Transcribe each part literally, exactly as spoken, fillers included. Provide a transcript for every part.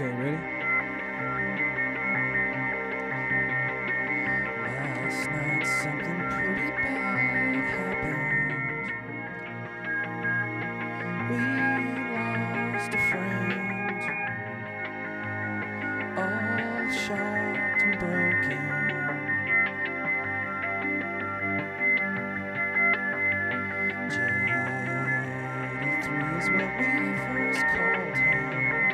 Okay, ready? Last night something pretty bad happened. We lost a friend, all shocked and broken. J eighty-three is what we first called him.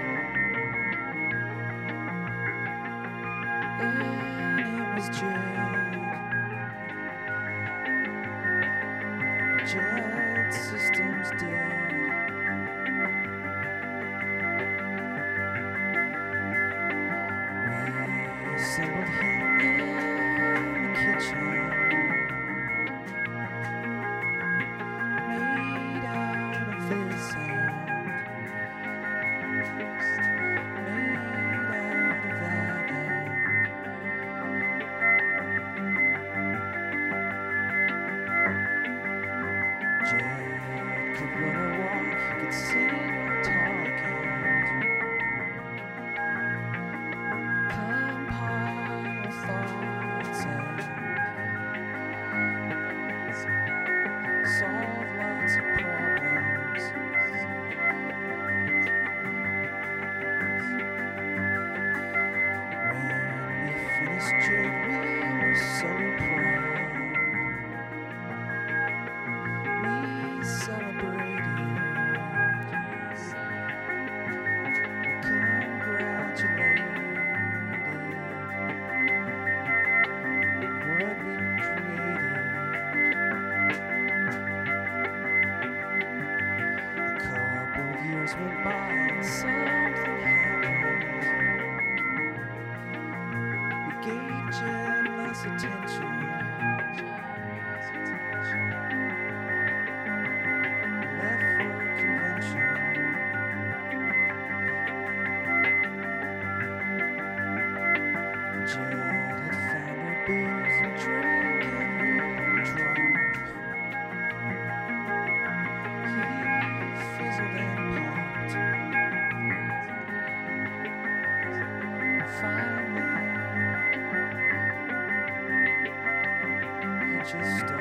And it was Jed. Jet Systems dead. We assembled him in the kitchen, made out of this end, made out of that end. Jed could run or walk, he could sing or talk and compile thoughts and solve lots of problems. When we finished Jed, we were so proud. We celebrated, congratulated what we created. A couple of years went by and something happened. We gave Jed less attention. Left for convention. Jed had found her booze and drank every drop. He fizzled and popped. Finally, he just stopped.